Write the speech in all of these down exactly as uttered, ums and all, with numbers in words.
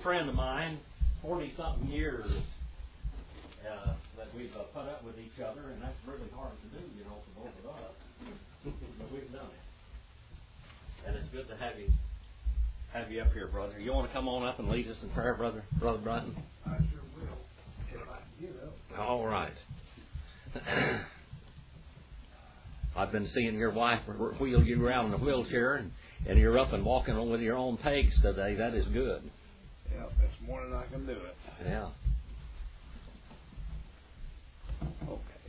friend of mine, forty-something years uh, that we've uh, put up with each other, and that's really hard to do, you know, for both of us. But we've done it. And it's good to have you have you up here, brother. You want to come on up and lead us in prayer, brother, Brother Bryton? I sure will, if I can get up. All right. I've been seeing your wife wheel you around in a wheelchair, and, and you're up and walking on with your own pegs today. That is good. Yeah, that's more than I can do it. Yeah. Okay.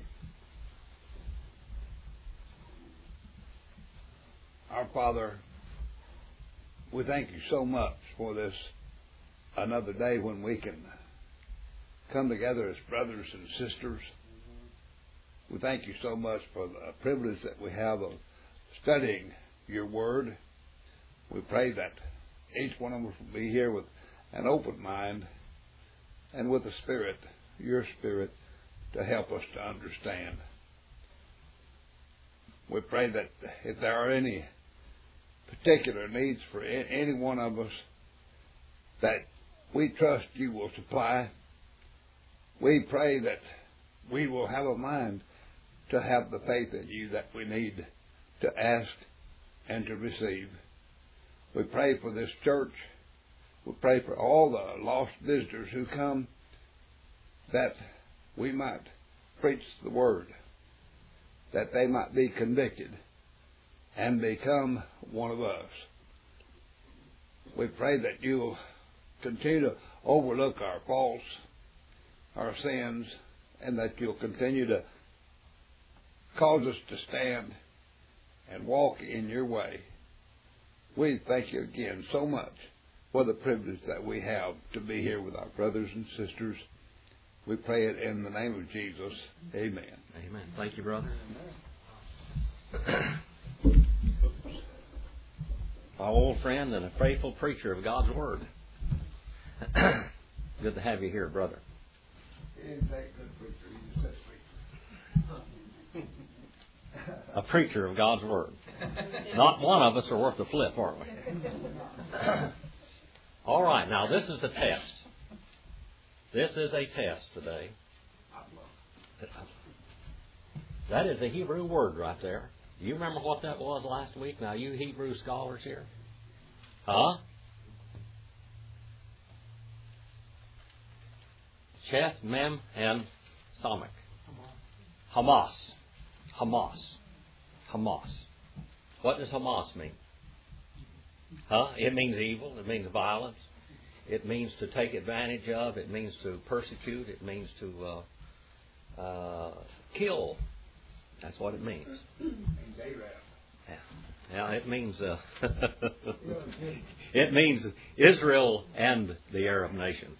Our Father, we thank you so much for this another day when we can come together as brothers and sisters. We thank you so much for the privilege that we have of studying your word. We pray that each one of us will be here with an open mind and with a spirit, your spirit, to help us to understand. We pray that if there are any particular needs for any one of us, that we trust you will supply. We pray that we will have a mind to have the faith in you that we need to ask and to receive. We pray for this church. We pray for all the lost visitors who come, that we might preach the word, that they might be convicted and become one of us. We pray that you'll continue to overlook our faults, our sins, and that you'll continue to cause us to stand and walk in your way. We thank you again so much for the privilege that we have to be here with our brothers and sisters. We pray it in the name of Jesus. Amen. Amen. Thank you, brother. Our old friend and a faithful preacher of God's Word. Good to have you here, brother. He didn't say good preacher, he just said preacher. A preacher of God's Word. Not one of us are worth a flip, aren't we? All right, now this is the test. This is a test today. That is a Hebrew word right there. Do you remember what that was last week? Now, you Hebrew scholars here? Huh? Cheth, Mem, and Samek. Hamas. Hamas. Hamas. What does Hamas mean? Huh? It means evil. It means violence. It means to take advantage of. It means to persecute. It means to uh, uh, kill. That's what it means. Yeah, yeah. It means uh, it means Israel and the Arab nations.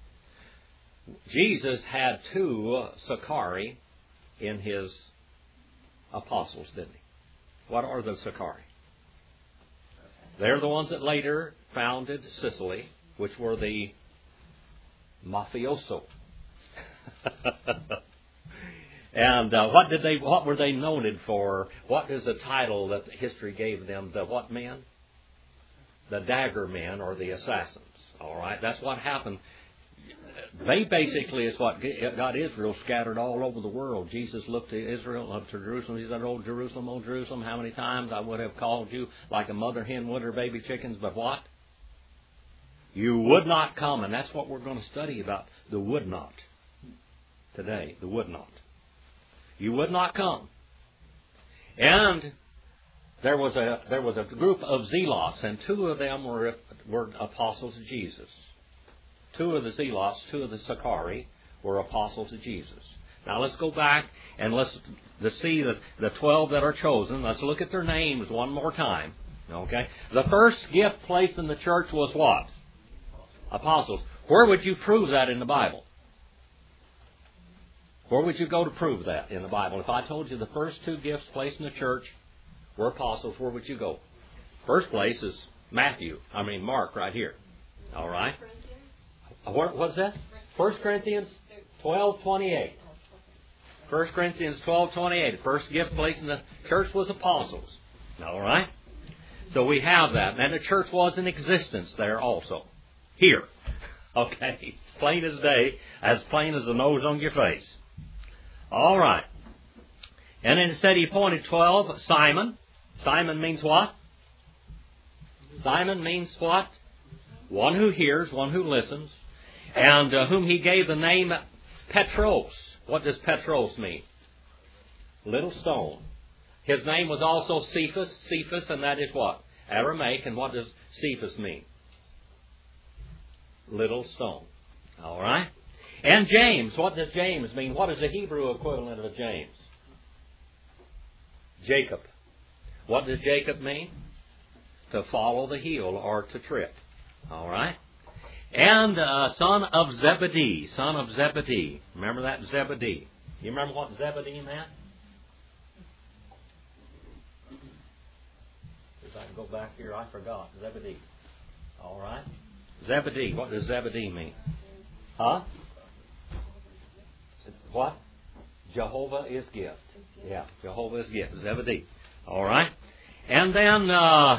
Jesus had two Sakari in his apostles, didn't he? What are the Sakari? They're the ones that later founded Sicily, which were the mafioso. And uh, what did they? What were they noted for? What is the title that history gave them? The what men? The dagger men, or the assassins. All right, that's what happened. They basically is what got Israel scattered all over the world. Jesus looked to Israel, up to Jerusalem. He said, "Oh Jerusalem, oh Jerusalem, how many times I would have called you like a mother hen would her baby chickens, but what? You would not come." And that's what we're going to study about, the would not today. The would not. You would not come. And there was a there was a group of zealots, and two of them were were apostles of Jesus. Two of the zealots, two of the Sakari, were apostles of Jesus. Now let's go back and let's to see the, the twelve that are chosen. Let's look at their names one more time. Okay? The first gift placed in the church was what? Apostles. Where would you prove that in the Bible? Where would you go to prove that in the Bible? If I told you the first two gifts placed in the church were apostles, where would you go? First place is Matthew. I mean Mark right here. All right. What was that? First Corinthians twelve twenty-eight. First Corinthians twelve twenty-eight. The first gift placed in the church was apostles. All right. So we have that, and the church was in existence there also. here. Okay, plain as day, as plain as the nose on your face. All right. And then it said he appointed twelve. Simon. Simon means what? Simon means what? One who hears, one who listens, and uh, whom he gave the name Petros. What does Petros mean? Little stone. His name was also Cephas. Cephas, and that is what? Aramaic. And what does Cephas mean? Little stone. All right. And James. What does James mean? What is the Hebrew equivalent of James? Jacob. What does Jacob mean? To follow the heel or to trip. All right. And uh, son of Zebedee. Son of Zebedee. Remember that? Zebedee. You remember what Zebedee meant? If I can go back here, I forgot. Zebedee. All right. Zebedee. What does Zebedee mean? Huh? What? Jehovah is gift. Yeah, Jehovah is gift. Zebedee. All right. And then uh,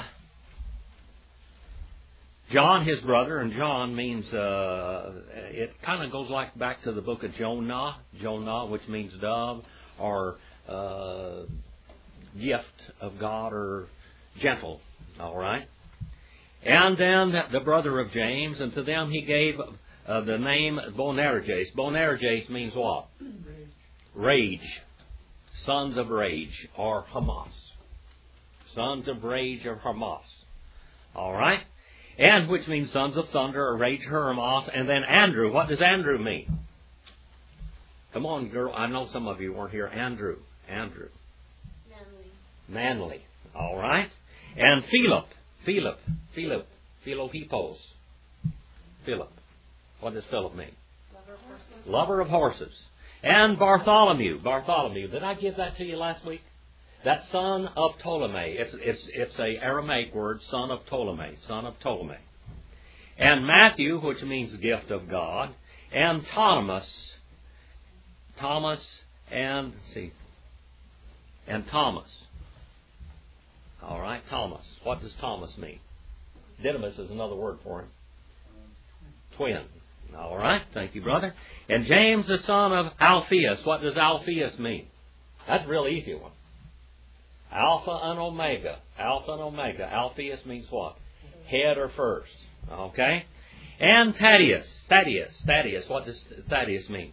John, his brother, and John means, uh, it kind of goes like back to the book of Jonah. Jonah, which means dove, or uh, gift of God, or gentle. All right. And then the brother of James, and to them he gave uh, the name Boanerges. Boanerges means what? Rage. Rage. Sons of rage, or Hamas. Sons of rage, or Hamas. All right? And which means sons of thunder, or rage, or Hamas. And then Andrew. What does Andrew mean? Come on, girl. I know some of you weren't here. Andrew. Andrew. Manly. Manly. All right? And Philip. Philip. Philip. Philohippos. Philip. What does Philip mean? Lover of horses. Lover of horses. And Bartholomew. Bartholomew. Did I give that to you last week? That son of Ptolemy. It's, it's, it's a Aramaic word, son of Ptolemy. Son of Ptolemy. And Matthew, which means gift of God. And Thomas. Thomas and, let's see, and Thomas. All right, Thomas. What does Thomas mean? Didymus is another word for him. Twin. All right, thank you, brother. And James, the son of Alphaeus. What does Alphaeus mean? That's a real easy one. Alpha and Omega. Alpha and Omega. Alphaeus means what? Head or first. Okay? And Thaddeus. Thaddeus. Thaddeus. What does Thaddeus mean?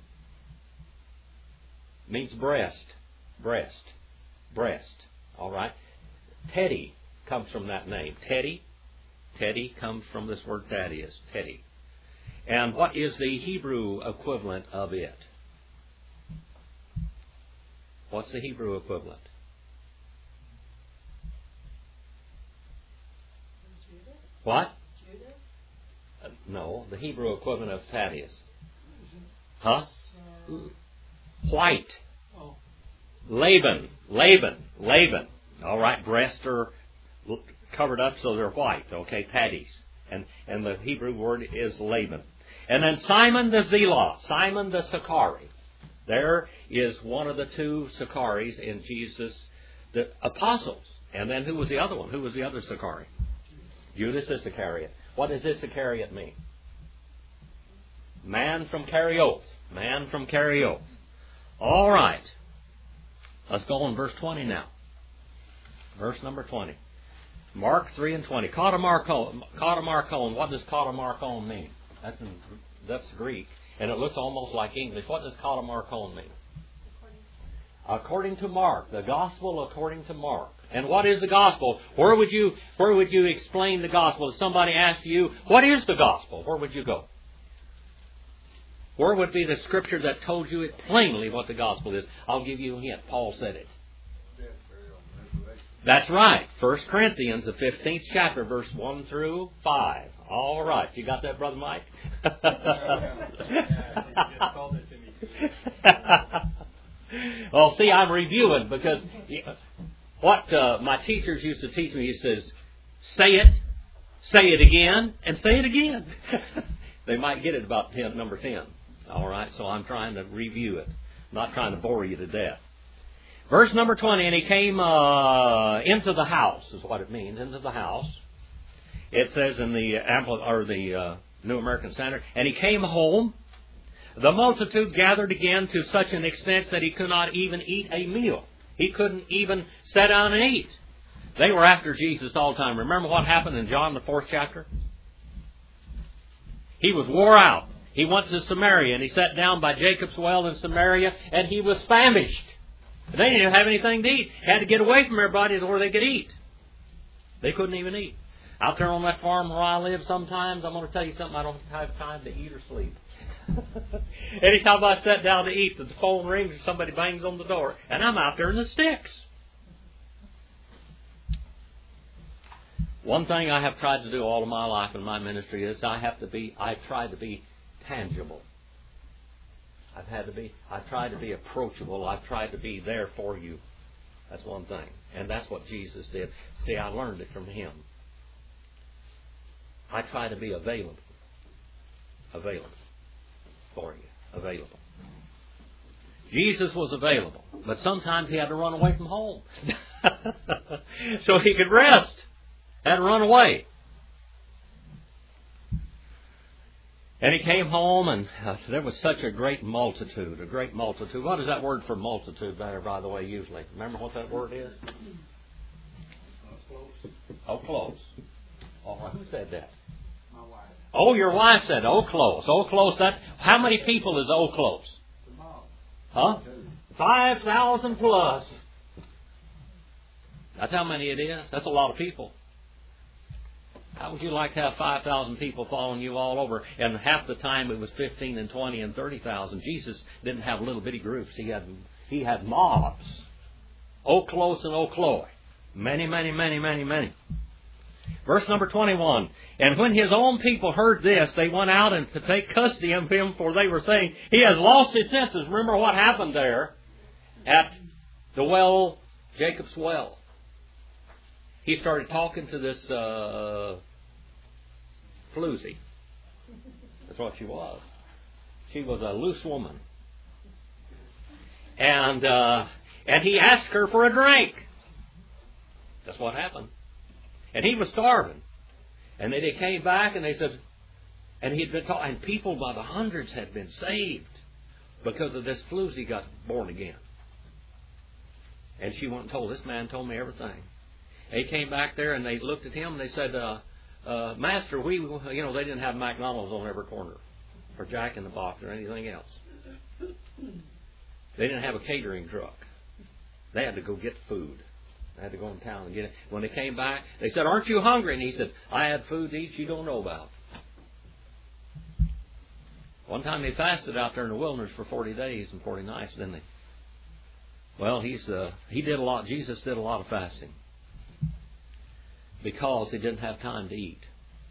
It means breast. Breast. Breast. All right? Teddy comes from that name. Teddy. Teddy comes from this word Thaddeus. Teddy. And what is the Hebrew equivalent of it? What's the Hebrew equivalent? Judah? What? Judah? Uh, no, the Hebrew equivalent of Thaddeus. Huh? White. Oh. Laban. Laban. Laban. All right, breasts are covered up so they're white. Okay, Thaddeus. And, and the Hebrew word is Laban. And then Simon the Zealot. Simon the Sicarii. There is one of the two Sicaries in Jesus, the apostles. And then who was the other one? Who was the other Sicarii? Judas Iscariot. What does Iscariot mean? Man from Kerioth. Man from Kerioth. All right. Let's go on verse twenty now. Verse number twenty. Mark three and twenty. Katamarkon. Katamarkon. What does katamarkon mean? That's in, that's Greek. And it looks almost like English. What does katamarkon mean? According to Mark. The gospel according to Mark. And what is the gospel? Where would you where would you explain the gospel? If somebody asked you, what is the gospel? Where would you go? Where would be the scripture that told you it plainly what the gospel is? I'll give you a hint. Paul said it. That's right. First Corinthians, the fifteenth chapter, verse one through five. All right. You got that, Brother Mike? Well, see, I'm reviewing because what uh, my teachers used to teach me, he says, say it, say it again, and say it again. They might get it about ten, number ten. All right. So I'm trying to review it. I'm not trying to bore you to death. Verse number twenty, and he came uh, into the house, is what it means, into the house. It says in the ampli- or the uh, New American Standard. And he came home. The multitude gathered again to such an extent that he could not even eat a meal. He couldn't even sit down and eat. They were after Jesus all the time. Remember what happened in John, the fourth chapter? He was wore out. He went to Samaria and he sat down by Jacob's well in Samaria and he was famished. They didn't have anything to eat. Had to get away from everybody where they could eat. They couldn't even eat. Out there on that farm where I live sometimes, I'm going to tell you something, I don't have time to eat or sleep. Anytime I sit down to eat, the phone rings or somebody bangs on the door, and I'm out there in the sticks. One thing I have tried to do all of my life in my ministry is I have to be, I've tried to be tangible. I've had to be, I've tried to be approachable. I've tried to be there for you. That's one thing. And that's what Jesus did. See, I learned it from Him. I try to be available. Available. For you. Available. Jesus was available. But sometimes He had to run away from home. So He could rest. Had to run away. And He came home, and uh, there was such a great multitude, a great multitude. What is that word for multitude there, by the way, usually? Remember what that word is? Oh, close. Oh, who said that? My wife. Oh, your wife said, oh, close. Oh, close. That. How many people is oh, close? Huh? five thousand plus. That's how many it is. That's a lot of people. How would you like to have five thousand people following you all over? And half the time it was fifteen and twenty and thirty thousand. Jesus didn't have little bitty groups. He had he had mobs. Oh, close and oh, Chloe. Many, many, many, many, many. Verse number twenty-one. And when His own people heard this, they went out and to take custody of Him, for they were saying, He has lost His senses. Remember what happened there at the well, Jacob's well. He started talking to this uh, floozy. That's what she was. She was a loose woman. And uh, and he asked her for a drink. That's what happened. And he was starving. And then they came back and they said, and he'd been talking, and people by the hundreds had been saved because of this floozy got born again. And she went and told, this man told me everything. They came back there and they looked at him and they said, uh, uh, Master, we, you know, they didn't have McDonald's on every corner or Jack in the Box or anything else. They didn't have a catering truck. They had to go get food. They had to go in town and get it. When they came back, they said, aren't you hungry? And he said, I had food to eat you don't know about. One time they fasted out there in the wilderness for forty days and forty nights, didn't they? Well, he's uh, he did a lot. Jesus did a lot of fasting. Because he didn't have time to eat.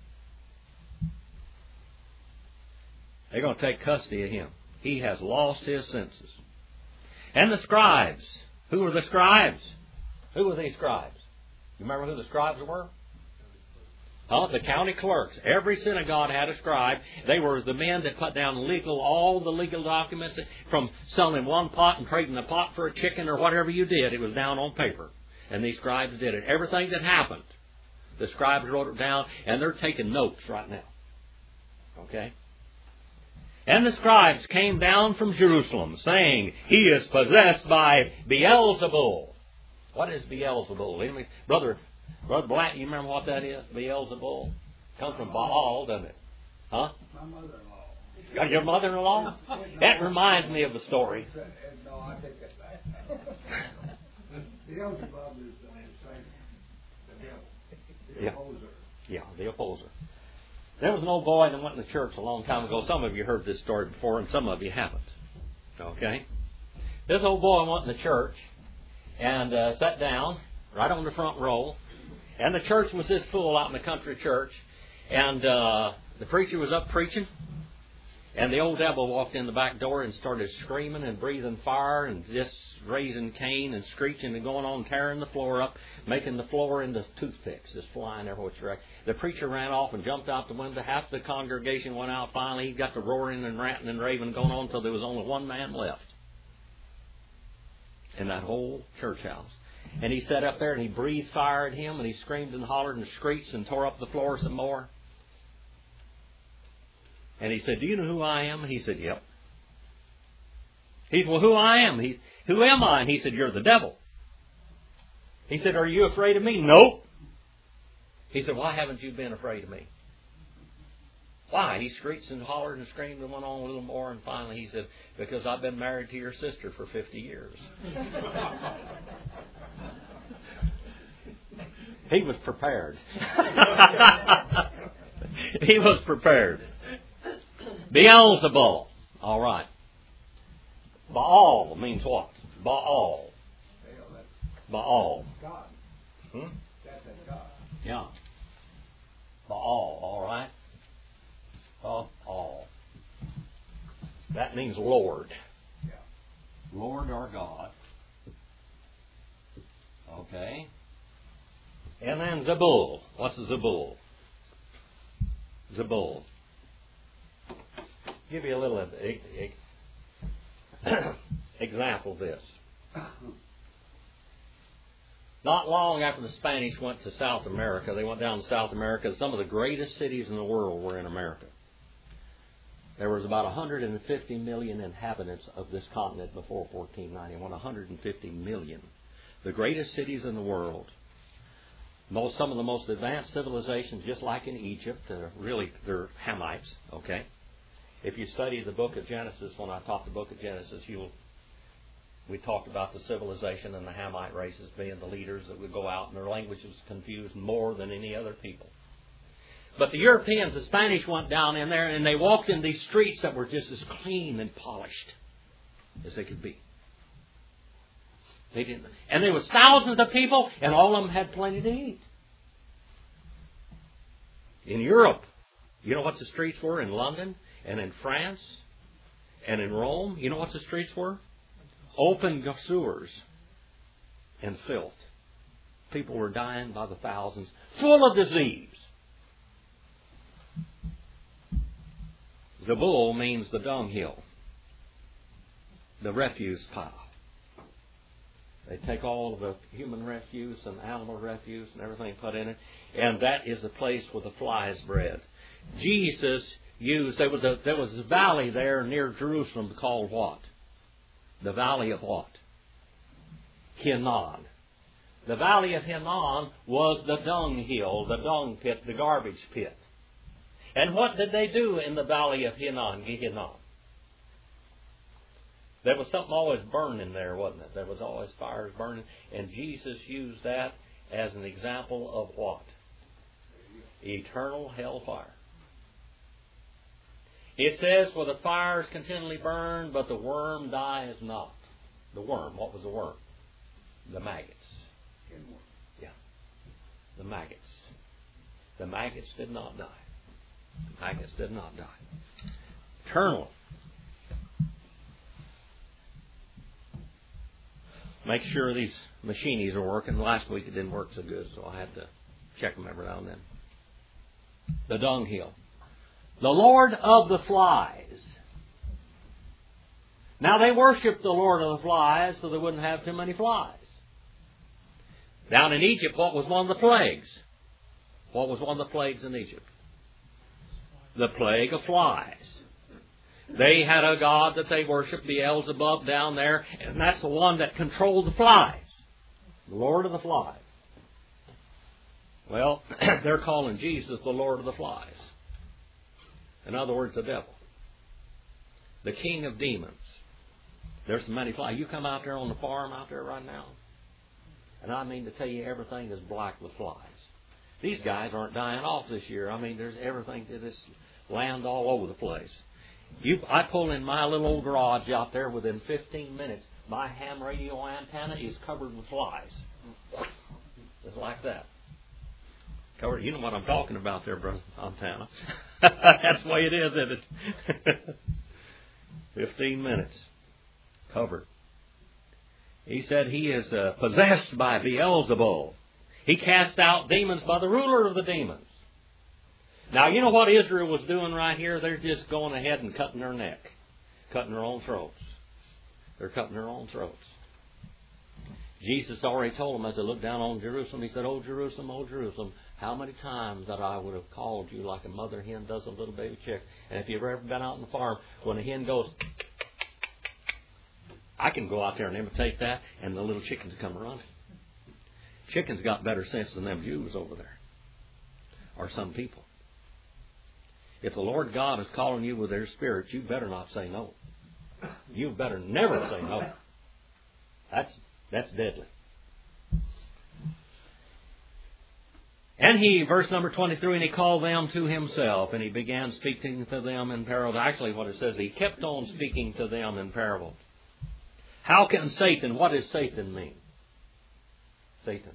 They're going to take custody of him. He has lost his senses. And the scribes. Who were the scribes? Who were these scribes? You remember who the scribes were? Huh? The county clerks. Every synagogue had a scribe. They were the men that put down legal, all the legal documents from selling one pot and trading a pot for a chicken or whatever you did. It was down on paper. And these scribes did it. Everything that happened. The scribes wrote it down, and they're taking notes right now. Okay? And the scribes came down from Jerusalem, saying, He is possessed by Beelzebul. What is Beelzebul? Brother, Brother Black, you remember what that is? Beelzebul? Comes from Baal, doesn't it? Huh? My mother-in-law. Your mother-in-law? That reminds me of the story. No, I take that back. Beelzebub is the same. The devil. The Yeah. opposer. Yeah, the opposer. There was an old boy that went to church a long time ago. Some of you heard this story before, and some of you haven't. Okay? This old boy went to church and uh, sat down right on the front row. And the church was this full out in the country church. And uh, the preacher was up preaching. And the old devil walked in the back door and started screaming and breathing fire and just raising Cain and screeching and going on, tearing the floor up, making the floor into toothpicks, just flying everywhere. Right. The preacher ran off and jumped out the window. Half the congregation went out. Finally, he got the roaring and ranting and raving going on until there was only one man left in that whole church house. And he sat up there and he breathed fire at him and he screamed and hollered and screeched and tore up the floor some more. And he said, do you know who I am? He said, yep. He said, well, who I am? He, who am I? And he said, you're the devil. He said, are you afraid of me? Nope. He said, why haven't you been afraid of me? Why? He screeched and hollered and screamed and went on a little more. And finally he said, because I've been married to your sister for fifty years. He was prepared. He was prepared. Beelzebul. All right. Baal means what? Baal. Baal. God. Hmm? That's a God. Yeah. Baal. All right. Baal. That means Lord. Yeah. Lord or God. Okay. And then Zebul. What's a Zebul? Zebul. Give you a little e- e- example of this. Not long after the Spanish went to South America, they went down to South America. Some of the greatest cities in the world were in America. There was about one hundred fifty million inhabitants of this continent before fourteen ninety-one. one hundred fifty million. The greatest cities in the world. Most, some of the most advanced civilizations, just like in Egypt, uh, really, they're Hamites, okay? If you study the book of Genesis, when I taught the book of Genesis, you'll we talked about the civilization and the Hamite races being the leaders that would go out, and their language was confused more than any other people. But the Europeans, the Spanish, went down in there, and they walked in these streets that were just as clean and polished as they could be. They didn't, and there was thousands of people, and all of them had plenty to eat. In Europe, you know what the streets were in London and in France and in Rome? You know what the streets were? Open sewers and filth. People were dying by the thousands, full of disease. Zebul means the dunghill, the refuse pile. They take all of the human refuse and animal refuse and everything put in it, and that is the place where the flies bred. Jesus used, there was a there was a valley there near Jerusalem called what? The Valley of what? Hinnom. The Valley of Hinnom was the dunghill, the dung pit, the garbage pit. And what did they do in the Valley of Hinnom? Hinnom? There was something always burning there, wasn't it? There was always fires burning. And Jesus used that as an example of what? Eternal hellfire. It says, for the fires continually burn, but the worm dies not. The worm, what was the worm? The maggots. Yeah. The maggots. The maggots did not die. The maggots did not die. Eternal. Make sure these machines are working. Last week it didn't work so good, so I had to check them every now and then. The dunghill. The Lord of the flies. Now they worshiped the Lord of the flies so they wouldn't have too many flies. Down in Egypt, what was one of the plagues? What was one of the plagues in Egypt? The plague of flies. They had a god that they worshiped, Beelzebub, down there, and that's the one that controlled the flies. The Lord of the flies. Well, they're calling Jesus the Lord of the flies. In other words, the devil. The king of demons. There's so many flies. You come out there on the farm out there right now, and I mean to tell you, everything is black with flies. These guys aren't dying off this year. I mean, there's everything to this land all over the place. You, I pull in my little old garage out there within fifteen minutes. My ham radio antenna is covered with flies. Just like that. Covered. You know what I'm talking about there, brother Montana. That's the way it is, isn't it? Fifteen minutes. Covered. He said he is uh, possessed by Beelzebul. He cast out demons by the ruler of the demons. Now, you know what Israel was doing right here? They're just going ahead and cutting their neck. Cutting their own throats. They're cutting their own throats. Jesus already told them as they looked down on Jerusalem, He said, "Oh, Jerusalem, oh, Jerusalem, how many times that I would have called you like a mother hen does a little baby chick. And if you've ever been out on the farm, when a hen goes, I can go out there and imitate that, and the little chickens come running. Chickens got better sense than them Jews over there, or some people. If the Lord God is calling you with their spirit, you better not say no. You better never say no. That's that's deadly. And he, verse number twenty-three, and he called them to himself, and he began speaking to them in parables. Actually, what it says, he kept on speaking to them in parables. How can Satan, what does Satan mean? Satan.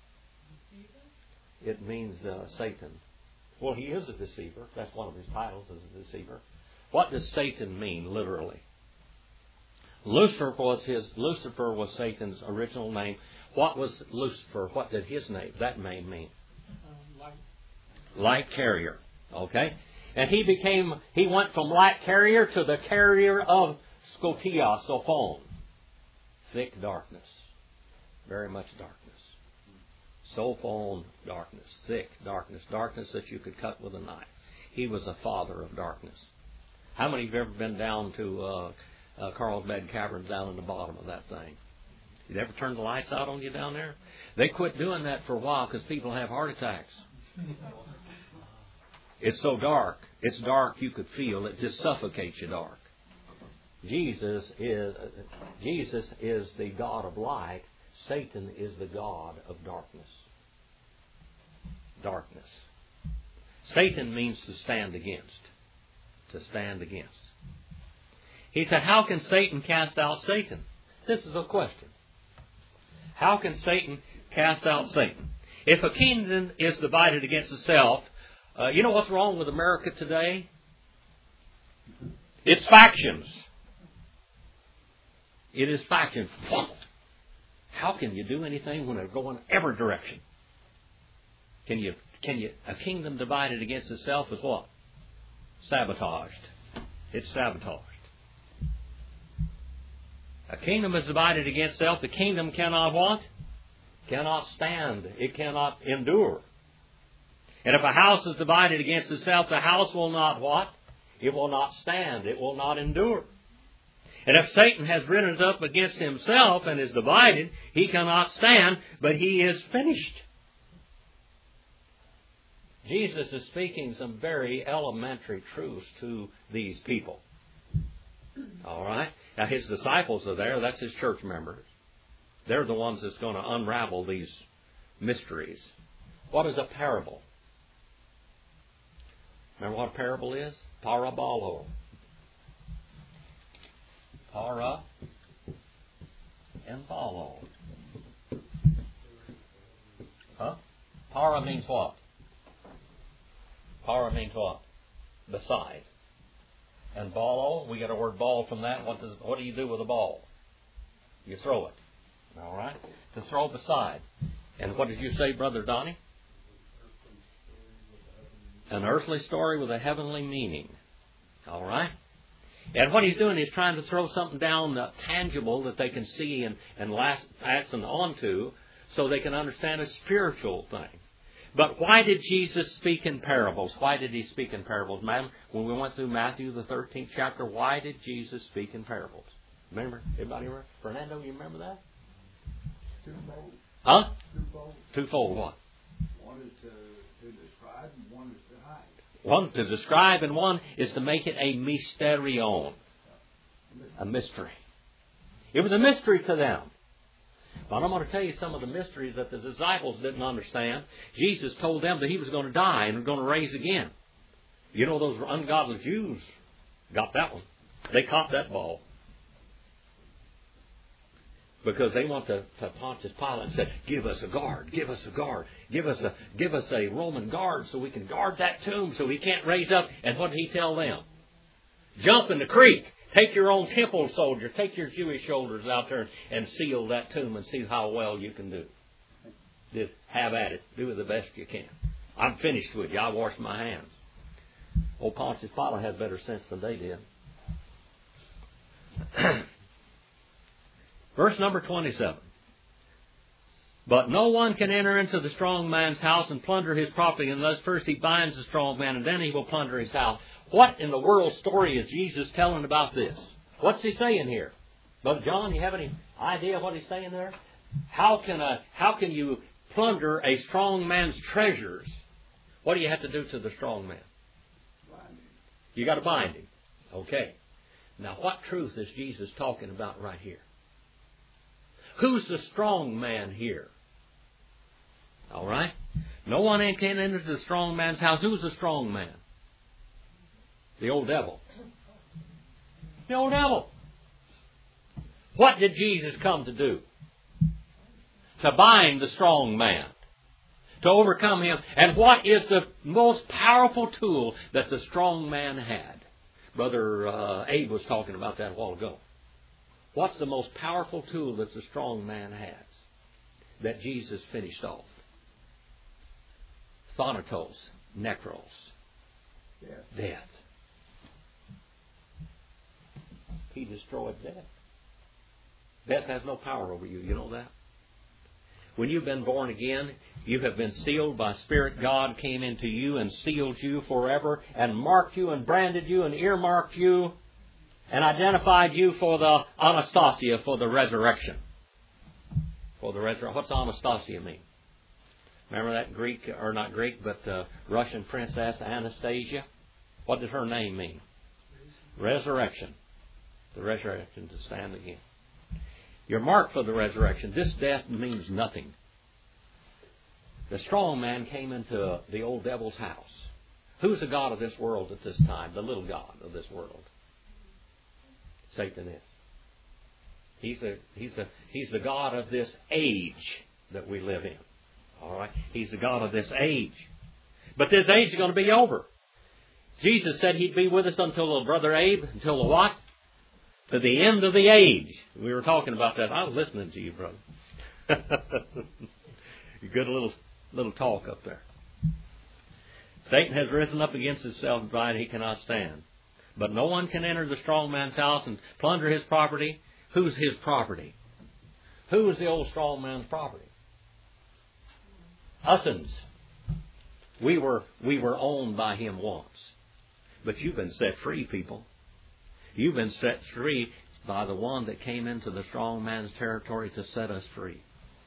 It means uh, Satan. Well, he is a deceiver. That's one of his titles, is a deceiver. What does Satan mean, literally? Lucifer was his. Lucifer was Satan's original name. What was Lucifer? What did his name, that name mean? Um, light. Light carrier. Okay? And he became, he went from light carrier to the carrier of Scotia, Sophon. Thick darkness. Very much darkness. Sophon, darkness. Thick darkness. Darkness that you could cut with a knife. He was a father of darkness. How many of you have ever been down to uh, uh, Carlsbad Caverns down in the bottom of that thing? Did they ever turn the lights out on you down there? They quit doing that for a while because people have heart attacks. It's so dark. It's dark you could feel. It just suffocates you dark. Jesus is Jesus is the God of light. Satan is the God of darkness. Darkness. Satan means to stand against. To stand against. He said, how can Satan cast out Satan? This is a question. How can Satan cast out Satan? If a kingdom is divided against itself, uh, you know what's wrong with America today? It's factions. It is factions. How can you do anything when they're going every direction? Can you, can you, a kingdom divided against itself is what? Sabotaged. It's sabotaged. A kingdom is divided against itself. The kingdom cannot what? Cannot stand. It cannot endure. And if a house is divided against itself, the house will not what? It will not stand. It will not endure. And if Satan has risen up against himself and is divided, he cannot stand, but he is finished. Jesus is speaking some very elementary truths to these people. All right? Now, his disciples are there. That's his church members. They're the ones that's going to unravel these mysteries. What is a parable? Remember what a parable is? Parabolo. Para and balo. Huh? Para means what? Para means what? Beside. And balo, we get a word ball from that. What does what do you do with a ball? You throw it. All right? To throw beside. And what did you say, Brother Donnie? An earthly story with a heavenly meaning. All right? And what he's doing is trying to throw something down uh, tangible that they can see and, and last, fasten onto so they can understand a spiritual thing. But why did Jesus speak in parables? Why did he speak in parables? Ma'am, when we went through Matthew, the thirteenth chapter, why did Jesus speak in parables? Remember? Everybody remember? Fernando, you remember that? Twofold. Huh? Twofold. Twofold what? One is to, to describe and one is to hide. One to describe and one is to make it a mysterion. A mystery. It was a mystery to them. But I'm going to tell you some of the mysteries that the disciples didn't understand. Jesus told them that he was going to die and was going to raise again. You know, those ungodly Jews got that one. They caught that ball. Because they went to, to Pontius Pilate and said, give us a guard, give us a guard, give us a give us a Roman guard so we can guard that tomb so he can't raise up. And what did he tell them? Jump in the creek. Take your own temple soldier. Take your Jewish soldiers out there and seal that tomb and see how well you can do. Just have at it. Do it the best you can. I'm finished with you. I washed my hands. Old Pontius Pilate had better sense than they did. Verse number twenty-seven. But no one can enter into the strong man's house and plunder his property unless first he binds the strong man, and then he will plunder his house. What in the world story is Jesus telling about this? What's he saying here? Brother John, you have any idea what he's saying there? How can a, how can you plunder a strong man's treasures? What do you have to do to the strong man? You got to bind him. Okay. Now what truth is Jesus talking about right here? Who's the strong man here? All right. No one can enter the strong man's house. Who's the strong man? The old devil. The old devil. What did Jesus come to do? To bind the strong man. To overcome him. And what is the most powerful tool that the strong man had? Brother uh, Abe was talking about that a while ago. What's the most powerful tool that the strong man has? That Jesus finished off. Thanatos, necros. Death. Death. He destroyed death. Death has no power over you. You know that? When you've been born again, you have been sealed by Spirit. God came into you and sealed you forever and marked you and branded you and earmarked you and identified you for the Anastasia, for the resurrection. For the resurrection. What's Anastasia mean? Remember that Greek, or not Greek, but uh, Russian princess Anastasia? What does her name mean? Resurrection. The resurrection, to stand again. You're marked for the resurrection. This death means nothing. The strong man came into the old devil's house. Who's the god of this world at this time? The little god of this world. Satan is. He's a, he's a, he's the god of this age that we live in. All right? He's the god of this age. But this age is going to be over. Jesus said He'd be with us until the Brother Abe, until the what? To the end of the age. We were talking about that. I was listening to you, brother. You good little little talk up there. Satan has risen up against himself and pride he cannot stand. But no one can enter the strong man's house and plunder his property. Who's his property? Who is the old strong man's property? Us'uns. We were we were owned by him once. But you've been set free, people. You've been set free by the one that came into the strong man's territory to set us free.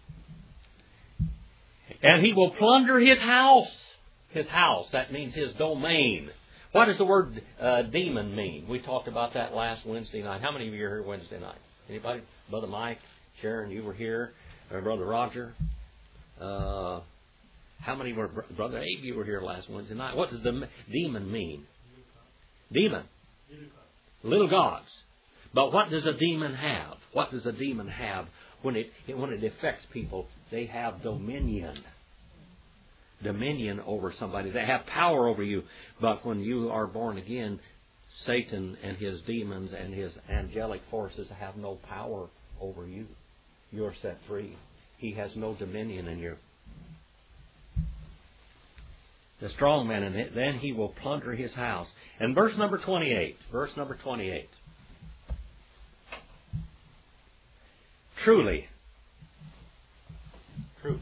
And he will plunder his house. His house, that means his domain. What does the word uh, demon mean? We talked about that last Wednesday night. How many of you are here Wednesday night? Anybody? Brother Mike, Sharon, you were here. Or Brother Roger. Uh, how many were? Brother Abe, you were here last Wednesday night. What does the demon mean? Demon. Little gods. But what does a demon have? What does a demon have when it when it affects people? They have dominion. Dominion over somebody. They have power over you. But when you are born again, Satan and his demons and his angelic forces have no power over you. You're set free. He has no dominion in you. The strong man, and then he will plunder his house. And verse number twenty-eight. Verse number twenty-eight. Truly. Truly.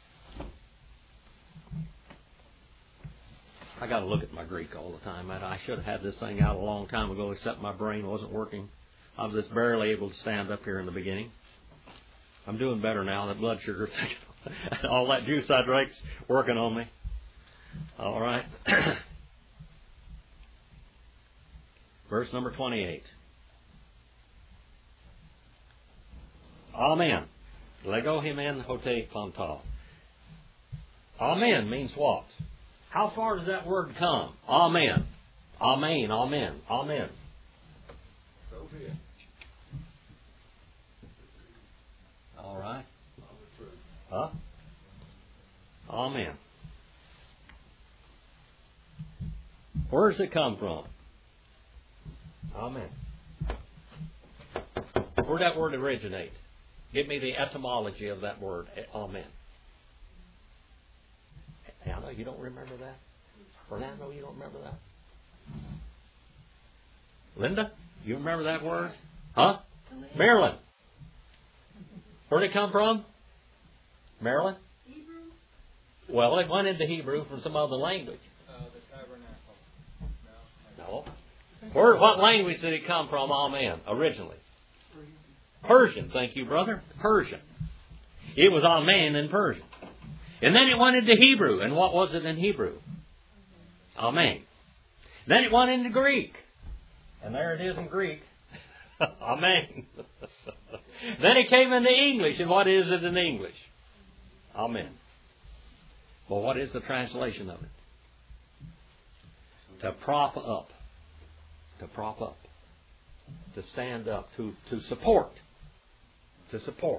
I got to look at my Greek all the time. I should have had this thing out a long time ago, except my brain wasn't working. I was just barely able to stand up here in the beginning. I'm doing better now. The blood sugar, all that juice I drink's working on me. All right. Verse number twenty-eight. Amen. Lego himen hote panta. Amen means what? How far does that word come? Amen. Amen. Amen. Amen. So be it. All right. Huh? Amen. Where does it come from? Amen. Where did that word originate? Give me the etymology of that word. Amen. Anna, you don't remember that? Fernando, you don't remember that? Linda, you remember that word? Huh? Maryland. Where did it come from? Marilyn? Hebrew? Well, it went into Hebrew from some other language. Uh, the tabernacle. No. Where, what language did it come from, amen, originally? Persian. Thank you, brother. Persian. It was amen in Persian. And then it went into Hebrew. And what was it in Hebrew? Amen. Then it went into Greek. And there it is in Greek. Amen. Then it came into English. And what is it in English? Amen. Well, what is the translation of it? To prop up. To prop up. To stand up. To, to support. To support.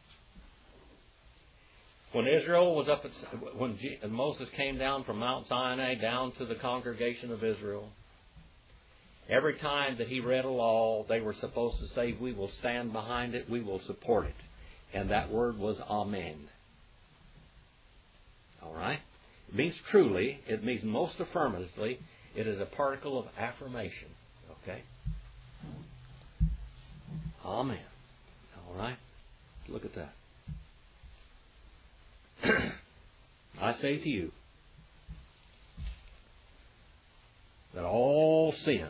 When Israel was up at, when Moses came down from Mount Sinai down to the congregation of Israel, every time that he read a law, they were supposed to say, we will stand behind it, we will support it. And that word was amen. All right? It means truly, it means most affirmatively, it is a particle of affirmation. Okay? Amen. All right? Look at that. I say to you that all sins,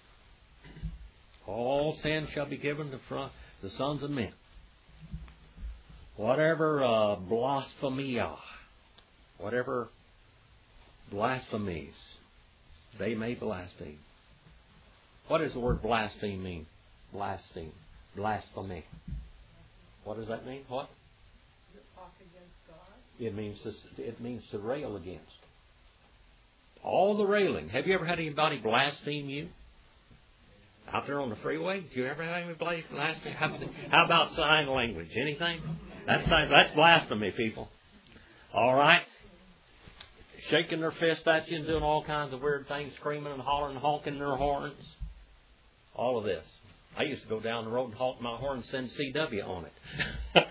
all sins shall be given to front, the sons of men. Whatever uh, blasphemia, whatever blasphemies they may blaspheme. What does the word blaspheme mean? Blaspheme. Blasphemy. What does that mean? What? Talk against God. It means to, it means to rail against. All the railing. Have you ever had anybody blaspheme you? Out there on the freeway? Do you ever have anybody blaspheme? How, how about sign language? Anything? That's, that's blasphemy, people. All right? Shaking their fist at you and doing all kinds of weird things, screaming and hollering, honking their horns. All of this. I used to go down the road and honk my horn and send C W on it.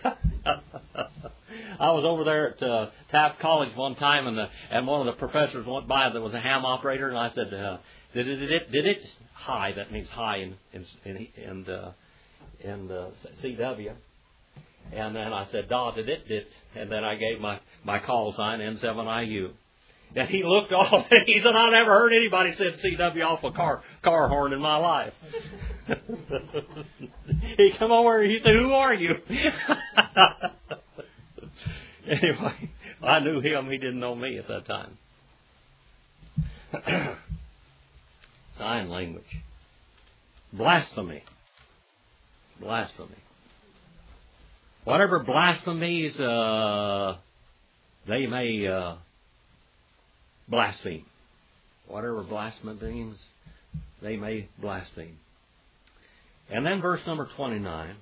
I was over there at uh, Taft College one time, and the, and one of the professors went by that was a ham operator, and I said, uh, "Did it? Did it? Did it? Hi." That means hi in in in in, uh, in uh, C W. And then I said, "Da did it? Did?" And then I gave my my call sign N seven I U. And he looked off, and he said, "I never heard anybody send C W off a car car horn in my life." He come over and he said, "Who are you?" Anyway, I knew him. He didn't know me at that time. Sign language. Blasphemy. Blasphemy. Whatever blasphemies uh, they may uh, blaspheme. Whatever blasphemies they may blaspheme. And then verse number twenty-nine.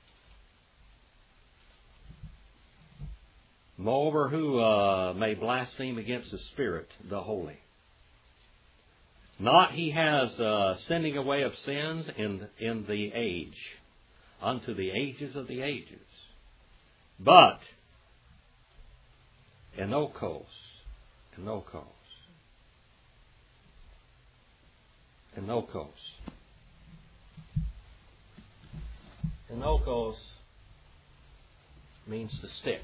Moreover, who uh, may blaspheme against the Spirit, the Holy. Not he has uh, sending away of sins in, in the age, unto the ages of the ages. But, enokos, enokos, enokos. Enokos means to stick.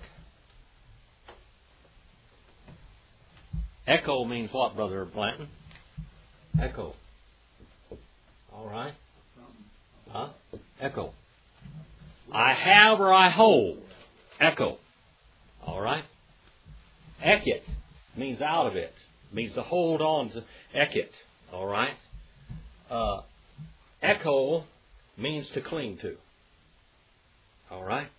Echo means what, Brother Blanton? Echo. All right. Huh? Echo. I have or I hold. Echo. All right. Ekit means out of it. Means to hold on to. Ekit. All right. Uh, echo means to cling to. All right.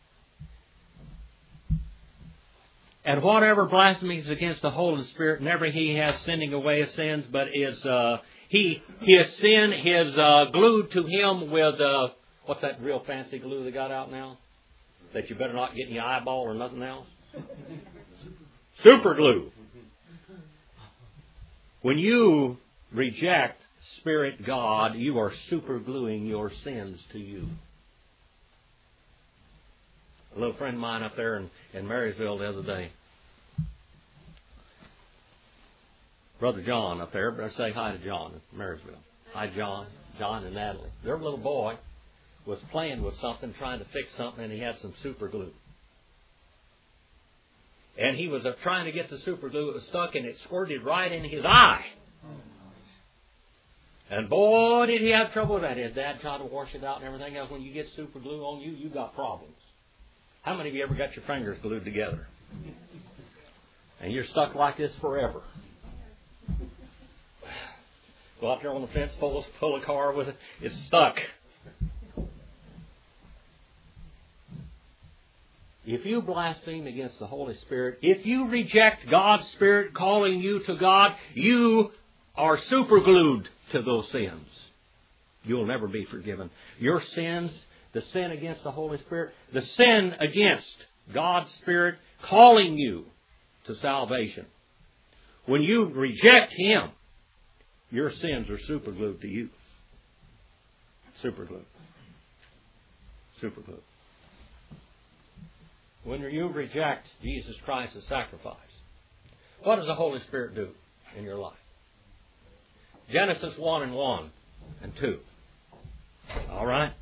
And whatever blasphemies against the Holy Spirit, never he has sending away of sins, but is uh, he his sin is uh, glued to him with uh, what's that real fancy glue they got out now? That you better not get in your eyeball or nothing else. Super glue. When you reject Spirit God, you are super gluing your sins to you. A little friend of mine up there in, in Marysville the other day. Brother John up there. Better say hi to John in Marysville. Hi, John. John and Natalie. Their little boy was playing with something, trying to fix something, and he had some super glue. And he was uh, trying to get the super glue. It was stuck and it squirted right in his eye. And boy, did he have trouble with that. His dad tried to wash it out and everything else. When you get super glue on you, you got problems. How many of you ever got your fingers glued together? And you're stuck like this forever. Go out there on the fence, pull, pull a car with it, it's stuck. If you blaspheme against the Holy Spirit, if you reject God's Spirit calling you to God, you are superglued to those sins. You'll never be forgiven. Your sins, the sin against the Holy Spirit, the sin against God's Spirit calling you to salvation. When you reject Him, your sins are superglued to you. Superglued. Superglued. When you reject Jesus Christ as sacrifice, what does the Holy Spirit do in your life? Genesis one and one and two. All right?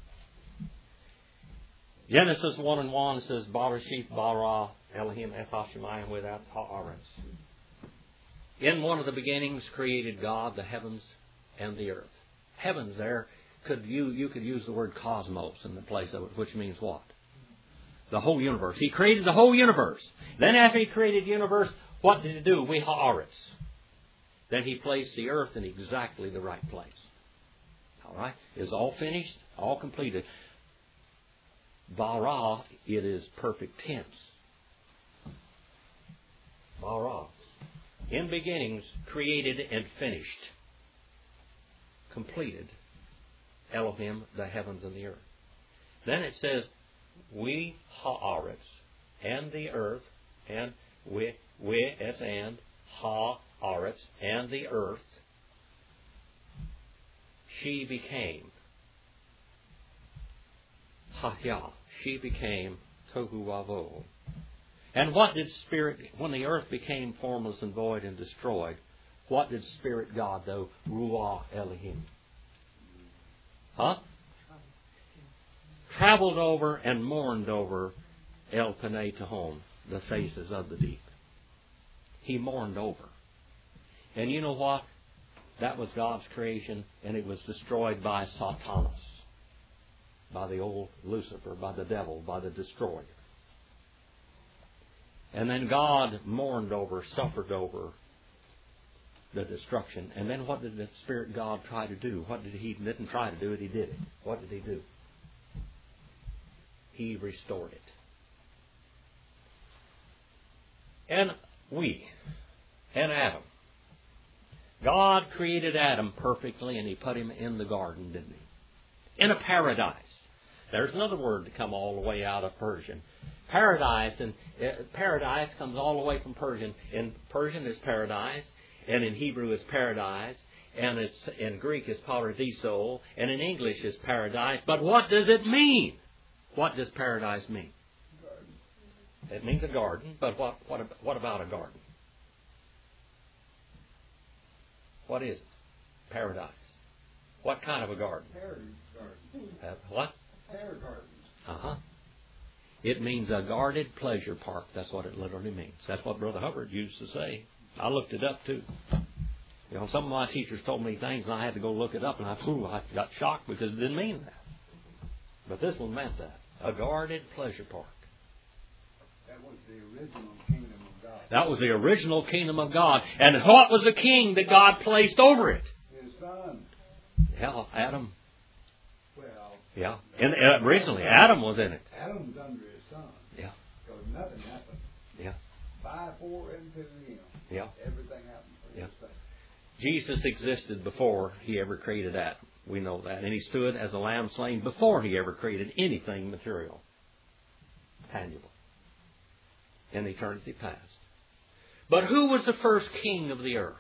Genesis one and one says, Barashith bara Elohim ethah shemayim without ha'aretz. In one of the beginnings created God the heavens and the earth. Heavens there, could you, you could use the word cosmos in the place of it, which means what? The whole universe. He created the whole universe. Then after He created the universe, what did He do? We ha'aretz. Then He placed the earth in exactly the right place. All right? It's all finished, all completed. Bara, it is perfect tense. Bara. In beginnings, created and finished. Completed. Elohim, the heavens and the earth. Then it says, we ha'aretz, and the earth, and we, we, as and, ha'aretz, and the earth, she became. Hahya, she became tohu vavohu. And what did Spirit, when the earth became formless and void and destroyed, what did Spirit God do? Ruah Elohim. Huh? Traveled over and mourned over El Panei Tehom, the faces of the deep. He mourned over. And you know what? That was God's creation, and it was destroyed by Satanas, by the old Lucifer, by the devil, by the destroyer. And then God mourned over, suffered over the destruction. And then what did the Spirit God try to do? What did He didn't try to do it, He did it. What did He do? He restored it. And we, and Adam. God created Adam perfectly, and He put him in the garden, didn't He? In a paradise. There's another word to come all the way out of Persian. Paradise, and uh, paradise comes all the way from Persian. In Persian is paradise, and in Hebrew is paradise, and it's in Greek is paradiso, and in English is paradise. But what does it mean? What does paradise mean? Garden. It means a garden, but what what what about a garden? What is it? Paradise. What kind of a garden? Pear garden. Uh, what? Pear gardens. Uh-huh. It means a guarded pleasure park. That's what it literally means. That's what Brother Hubbard used to say. I looked it up too. You know, some of my teachers told me things and I had to go look it up, and I, ooh, I got shocked because it didn't mean that. But this one meant that. A guarded pleasure park. That was the original kingdom of God. That was the original kingdom of God. And what was the king that God placed over it? His son. Yeah, Adam. Well. Yeah. And uh, originally, Adam was in it. Adam's under his son. Yeah. Because nothing happened. Yeah. By, for, and to him. Yeah. Everything happened for Yeah. his son. Jesus existed before He ever created Adam. We know that. And He stood as a lamb slain before He ever created anything material, tangible, in eternity past. But who was the first king of the earth?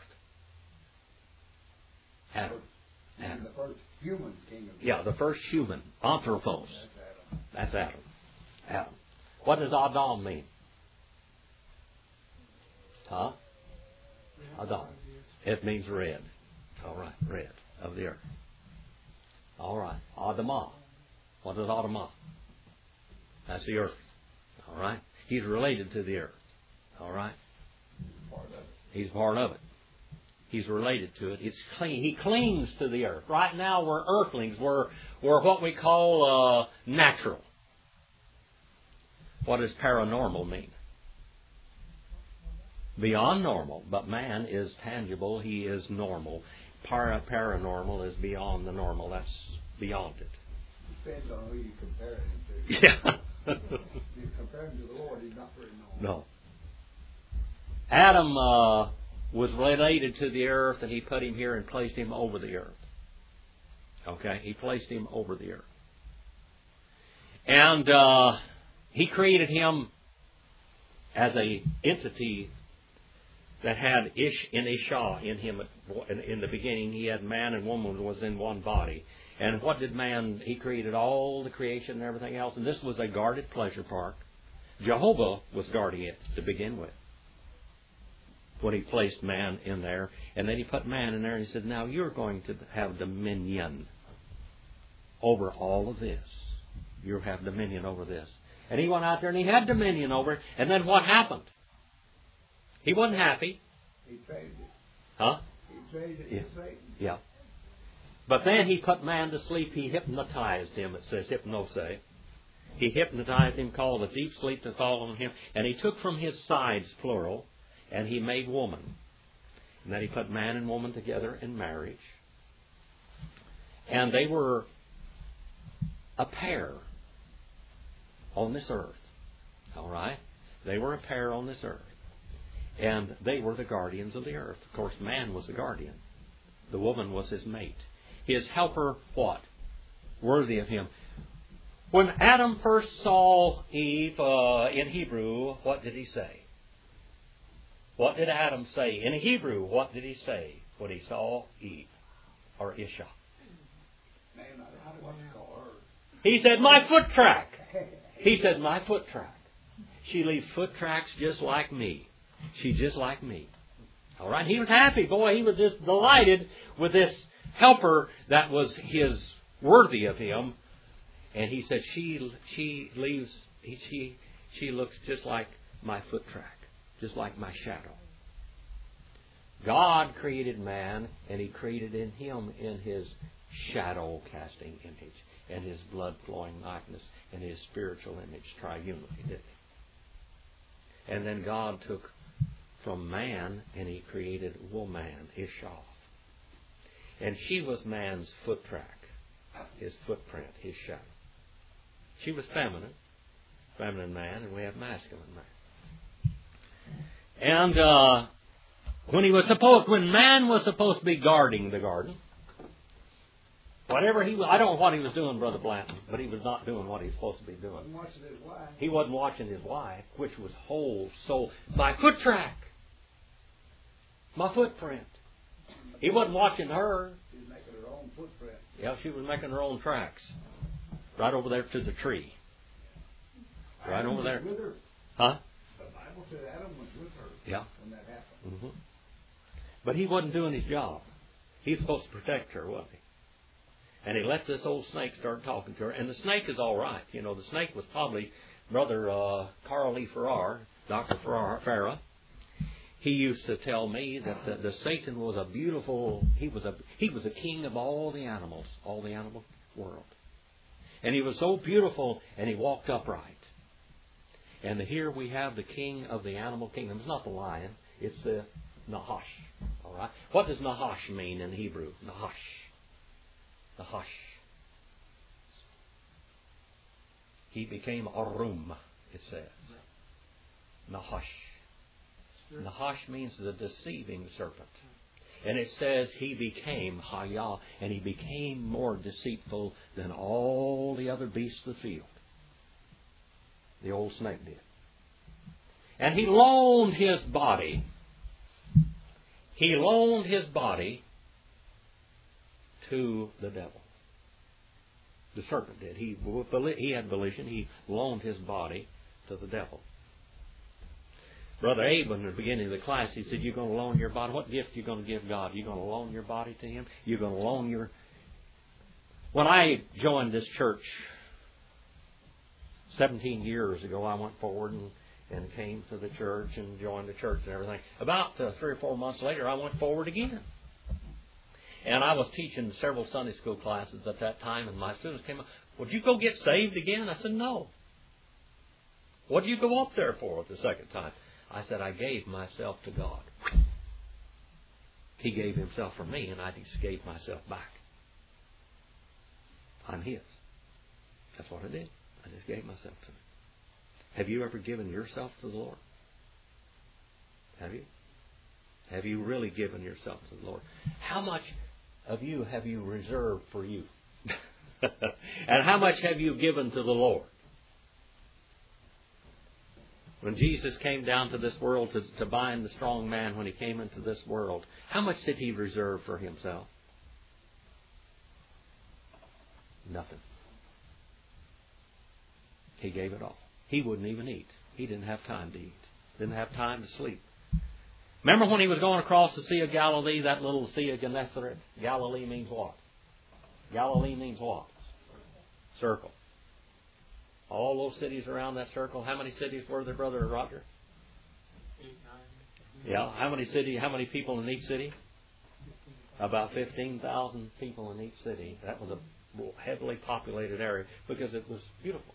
Adam. Adam. The first human king of the Yeah, the first human, anthropos. That's Adam. That's Adam. Adam. What does Adam mean? Huh? Adam. It means red. All right, red of the earth. All right, Adamah. What is Adamah? That's the earth. All right. He's related to the earth. All right? Part of it. He's part of it. He's related to it. It's clean. He clings to the earth. Right now we're earthlings. We're, we're what we call uh, natural. What does paranormal mean? Beyond normal. But man is tangible. He is normal. Para, paranormal is beyond the normal. That's beyond it. Depends on who you compare him to. Yeah. If you compare him to the Lord, he's not very normal. No. Adam uh, was related to the earth, and he put him here and placed him over the earth. Okay? He placed him over the earth. And uh, he created him as a entity that had Ish in Isha in him. In the beginning, he had man and woman was in one body. And what did man? He created all the creation and everything else. And this was a guarded pleasure park. Jehovah was guarding it to begin with, when he placed man in there. And then he put man in there and he said, now you're going to have dominion over all of this. You have dominion over this. And he went out there and he had dominion over it. And then what happened? He wasn't happy. He traded it. Huh? He traded it Yeah. to Satan. Yeah. But then he put man to sleep. He hypnotized him, it says, hypnose. He hypnotized him, called a deep sleep to fall on him. And he took from his sides, plural, and he made woman. And then he put man and woman together in marriage. And they were a pair on this earth. All right? They were a pair on this earth. And they were the guardians of the earth. Of course, man was the guardian. The woman was his mate. His helper, what? Worthy of him. When Adam first saw Eve uh, in Hebrew, what did he say? What did Adam say? In Hebrew, what did he say when he saw Eve or Isha? Man, I don't know what to call her. He said, my foot track. He said, my foot track. She leaves foot tracks just like me. She's just like me. All right? He was happy. Boy, he was just delighted with this helper that was his, worthy of him. And he said, she she leaves, she she looks just like my foot track, just like my shadow. God created man, and He created in him in His shadow casting image, and His blood flowing likeness, and His spiritual image, triunity, didn't He? And then God took from man, and He created woman, Isha. And she was man's foot track, his footprint, his shadow. She was feminine, feminine man, and we have masculine man. And uh, when he was supposed, when man was supposed to be guarding the garden, whatever he was, I don't know what he was doing, Brother Blanton, but he was not doing what he was supposed to be doing. Wasn't watching his wife. He wasn't watching his wife, which was whole soul. My foot track, my footprint. He wasn't watching her. She was making her own footprint. Yeah, she was making her own tracks. Right over there to the tree. Right Adam over there. was with her. Huh? The Bible said Adam was with her Yeah. when that happened. Mm-hmm. But he wasn't doing his job. He's supposed to protect her, wasn't he? And he let this old snake start talking to her. And the snake is all right. You know, the snake was probably Brother uh, Carl E. Farrar, Doctor Farrar, Farrar. He used to tell me that the, the Satan was a beautiful, he was a he was a king of all the animals, all the animal world. And he was so beautiful, and he walked upright. And here we have the king of the animal kingdom. It's not the lion, it's the Nahash. All right. What does Nahash mean in Hebrew? Nahash. Nahash. He became Arum, it says. Nahash. Nahash means the deceiving serpent. And it says he became Hayah, and he became more deceitful than all the other beasts of the field. The old snake did. And he loaned his body. He loaned his body to the devil. The serpent did. He, he had volition. He loaned his body to the devil. Brother Abe, in the beginning of the class, he said, you're going to loan your body. What gift are you going to give God? You're going to loan your body to Him? You're going to loan your... When I joined this church seventeen years ago, I went forward and, and came to the church and joined the church and everything. About uh, three or four months later, I went forward again. And I was teaching several Sunday school classes at that time, and my students came up, would you go get saved again? I said, no. What did you go up there for the second time? I said, I gave myself to God. He gave Himself for me, and I just gave myself back. I'm His. That's what I did. I just gave myself to Him. Have you ever given yourself to the Lord? Have you? Have you really given yourself to the Lord? How much of you have you reserved for you? And how much have you given to the Lord? When Jesus came down to this world to, to bind the strong man, when He came into this world, how much did He reserve for Himself? Nothing. He gave it all. He wouldn't even eat. He didn't have time to eat. Didn't have time to sleep. Remember when He was going across the Sea of Galilee, that little Sea of Gennesaret? Galilee means what? Galilee means what? Circle. All those cities around that circle. How many cities were there, Brother Roger? Eight, nine. Yeah. How many city? How many people in each city? About fifteen thousand people in each city. That was a heavily populated area because it was beautiful.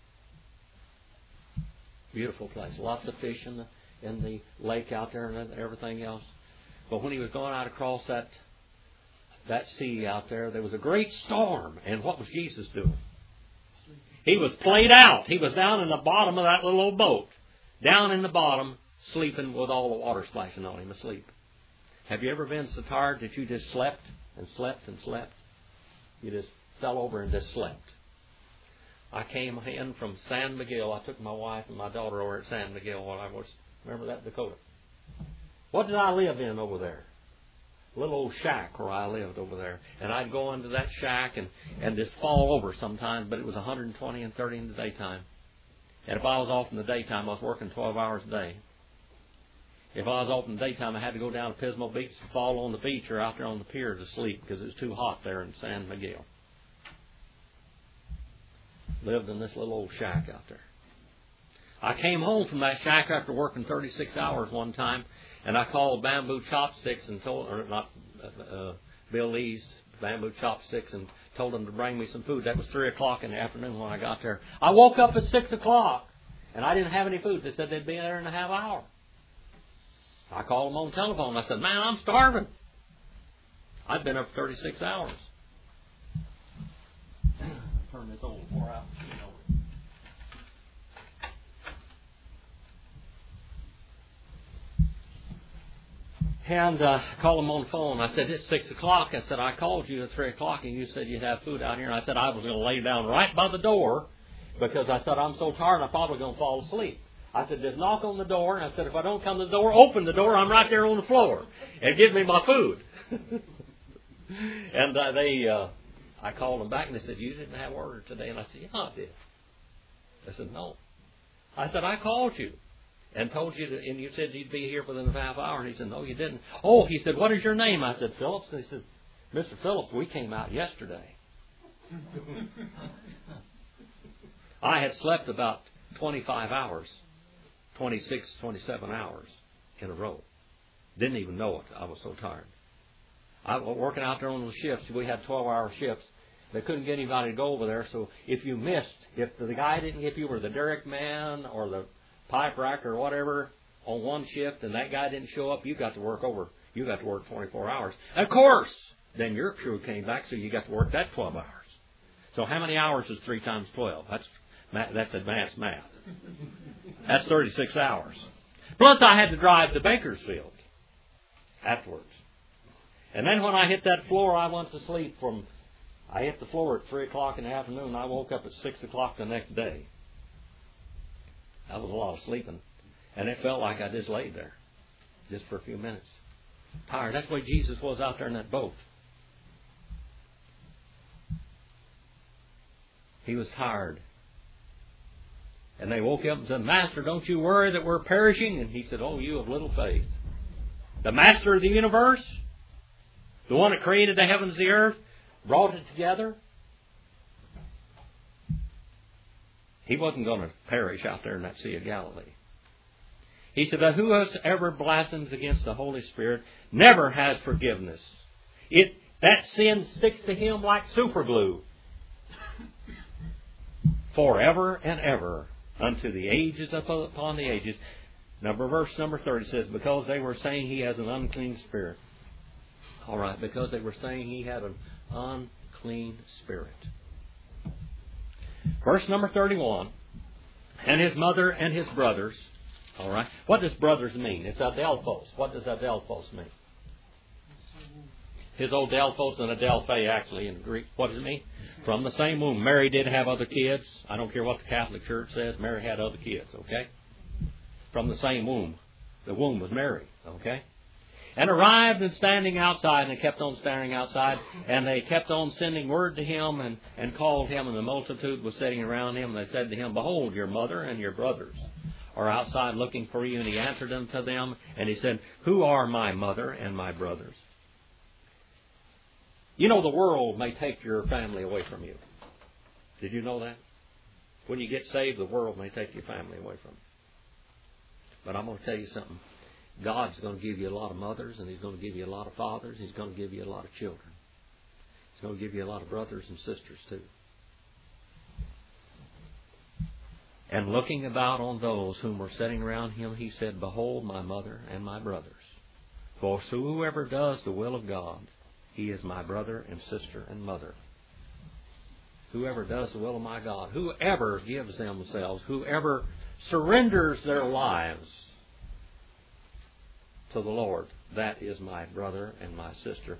Beautiful place. Lots of fish in the in the lake out there and everything else. But when He was going out across that that sea out there, there was a great storm. And what was Jesus doing? He was played out. He was down in the bottom of that little old boat. Down in the bottom, sleeping with all the water splashing on him, asleep. Have you ever been so tired that you just slept and slept and slept? You just fell over and just slept. I came in from San Miguel. I took my wife and my daughter over at San Miguel while I was, remember that, Dakota? What did I live in over there? A little old shack where I lived over there. And I'd go into that shack and, and just fall over sometimes, but it was one hundred twenty and thirty in the daytime. And if I was off in the daytime, I was working twelve hours a day. If I was off in the daytime, I had to go down to Pismo Beach to fall on the beach or out there on the pier to sleep because it was too hot there in San Miguel. Lived in this little old shack out there. I came home from that shack after working thirty-six hours one time, and I called Bamboo Chopsticks and told, or not, uh, Bill Lee's Bamboo Chopsticks and told them to bring me some food. That was three o'clock in the afternoon when I got there. I woke up at six o'clock, and I didn't have any food. They said they'd be there in a half hour. I called them on the telephone. I said, man, I'm starving. I'd been up thirty-six hours. Turn this old four out. And uh, I called them on the phone. I said, it's six o'clock. I said, I called you at three o'clock and you said you'd have food out here. And I said, I was going to lay down right by the door because I said, I'm so tired I'm probably going to fall asleep. I said, just knock on the door. And I said, if I don't come to the door, open the door. I'm right there on the floor. And give me my food. and uh, they, uh, I called them back and they said, you didn't have order today. And I said, yeah, I did. They said, no. I said, I called you and told you to, and you said you'd be here within a half hour. And he said, no, you didn't. Oh, he said, what is your name? I said, Phillips. And he said, Mister Phillips, we came out yesterday. I had slept about twenty-five hours, twenty-six, twenty-seven hours in a row. Didn't even know it. I was so tired. I was working out there on the shifts. We had twelve-hour shifts. They couldn't get anybody to go over there. So if you missed, if the guy didn't, if you were the derrick man or the pipe rack or whatever on one shift and that guy didn't show up, you got to work over. You got to work twenty-four hours. Of course, then your crew came back, so you got to work that twelve hours. So how many hours is three times twelve? That's that's advanced math. That's thirty-six hours. Plus, I had to drive to Bakersfield afterwards. And then when I hit that floor, I went to sleep from, I hit the floor at three o'clock in the afternoon. I woke up at six o'clock the next day. That was a lot of sleeping. And it felt like I just laid there, just for a few minutes. Tired. That's the way Jesus was out there in that boat. He was tired. And they woke up and said, Master, don't you worry that we're perishing? And he said, oh, you of little faith. The Master of the universe, the one that created the heavens and the earth, brought it together. He wasn't going to perish out there in that Sea of Galilee. He said that whoever blasphemes against the Holy Spirit never has forgiveness. It that sin sticks to him like super glue. Forever and ever, unto the ages upon the ages. Number verse number thirty says, because they were saying he has an unclean spirit. All right, because they were saying he had an unclean spirit. Verse number thirty-one. And his mother and his brothers. All right. What does brothers mean? It's adelphos. What does adelphos mean? His old Delphos and Adelphi, actually, in Greek. What does it mean? From the same womb. Mary did have other kids. I don't care what the Catholic Church says. Mary had other kids, okay? From the same womb. The womb was Mary, okay? And arrived and standing outside, and they kept on standing outside, and they kept on sending word to him and, and called him, and the multitude was sitting around him, and they said to him, behold, your mother and your brothers are outside looking for you. And he answered unto them, and he said, who are my mother and my brothers? You know, the world may take your family away from you. Did you know that? When you get saved, the world may take your family away from you. But I'm going to tell you something. God's going to give you a lot of mothers, and He's going to give you a lot of fathers. He's going to give you a lot of children. He's going to give you a lot of brothers and sisters too. And looking about on those whom were sitting around Him, He said, behold my mother and my brothers. For whoever does the will of God, he is my brother and sister and mother. Whoever does the will of my God, whoever gives themselves, whoever surrenders their lives to the Lord, that is my brother and my sister.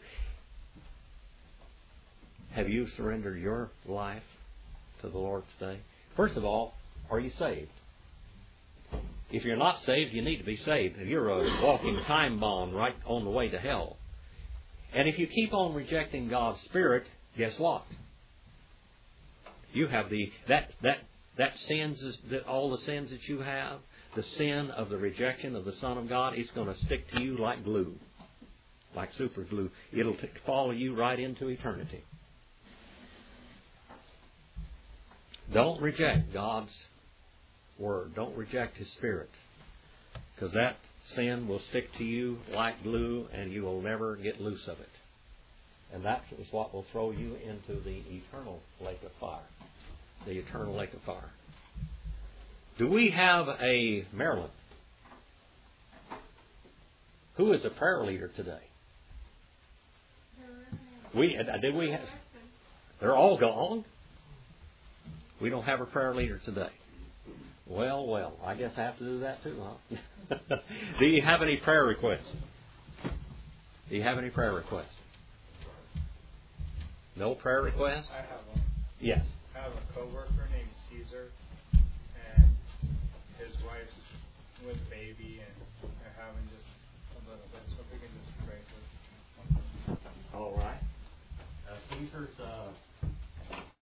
Have you surrendered your life to the Lord today? First of all, are you saved? If you're not saved, you need to be saved. You're a walking time bomb right on the way to hell. And if you keep on rejecting God's Spirit, guess what? You have the that that that sins is that all the sins that you have, the sin of the rejection of the Son of God, it's going to stick to you like glue, like super glue. It'll t- follow you right into eternity. Don't reject God's Word. Don't reject His Spirit, because that sin will stick to you like glue, and you will never get loose of it. And that is what will throw you into the eternal lake of fire. The eternal lake of fire. Do we have a Marilyn? Who is a prayer leader today? We did we have? They're all gone. We don't have a prayer leader today. Well, well, I guess I have to do that too, huh? Do you have any prayer requests? Do you have any prayer requests? No prayer requests? I have one. Yes. I have a coworker named Caesar, and his wife's with baby, and they're having just a little bit, so if we can just pray for them. All right. Uh, Caesar's uh,